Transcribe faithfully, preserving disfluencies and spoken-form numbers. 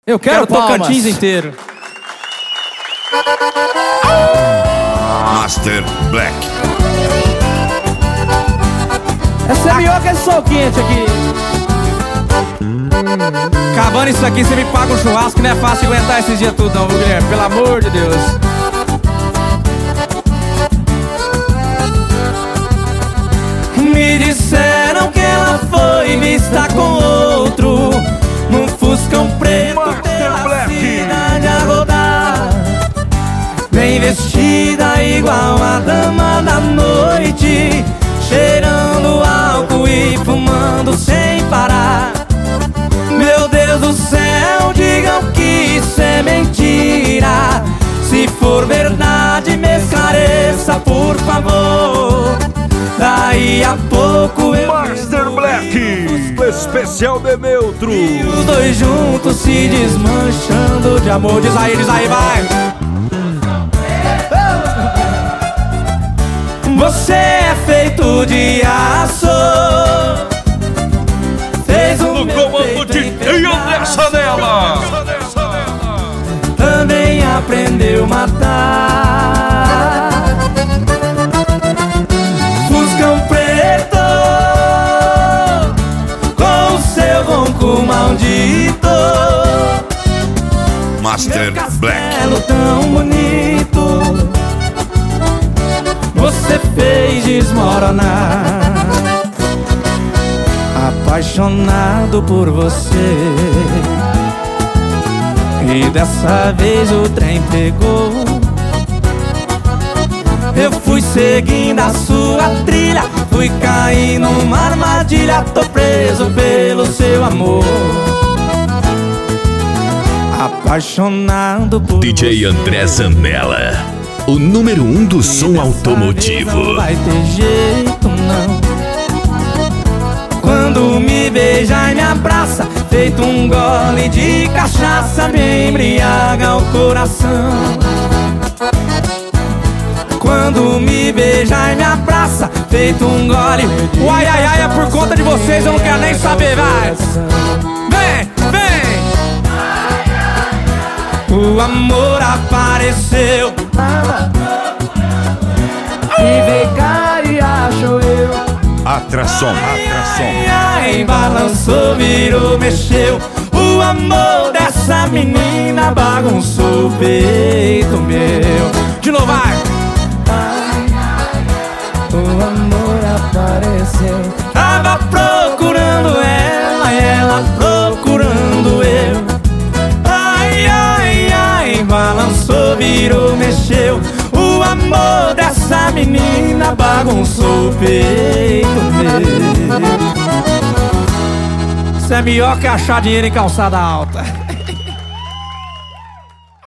Eu quero, Quero Tocantins palmas. inteiro. Master Black. Essa é melhor que esse sol quente aqui. Acabando isso aqui, você me paga um churrasco, que não é fácil aguentar esses dias tudo não, viu, Guilherme? Pelo amor de Deus. Me disseram que ela foi vista com outro num Fuscão preto pela cidade a rodar, bem vestida igual a dama da noite, cheirando álcool e fumando sem parar. Meu Deus do céu, digam que isso é mentira. Se for verdade, me esclareça, por favor. Daí a pouco eu Master Black, especial de neutro. e os dois juntos se desmanchando de amor. Diz aí, diz aí, vai. Você é feito de aço, fez um No comando de André Sanella. também aprendeu a matar. Fuscão preto com o seu ronco maldito, Master meu Black. castelo tão bonito, você fez desmoronar. Apaixonado por você, e dessa vez o trem pegou. Eu fui seguindo a sua trilha, fui cair numa armadilha, tô preso pelo seu amor. Apaixonado por D J você. André Sanella, o número um do som automotivo. Não vai ter jeito não. Quando me beija e me abraça, feito um gole de cachaça, me embriaga o coração. Quando me beija e me abraça, feito um gole. Uai, ai, ai, é por conta de vocês, eu não quero nem saber, vai. Vem, vem. O amor apareceu e veio cá e achou eu. Atração, atração. Ai, ai, balançou, virou, mexeu. O amor dessa menina bagunçou o peito meu. De novo, vai. O amor apareceu. Tava procurando ela, ela procurando eu. Ai, ai, ai, balançou, virou, mexeu. O amor dessa menina bagunçou o peito meu. Isso é melhor que achar dinheiro em calçada alta.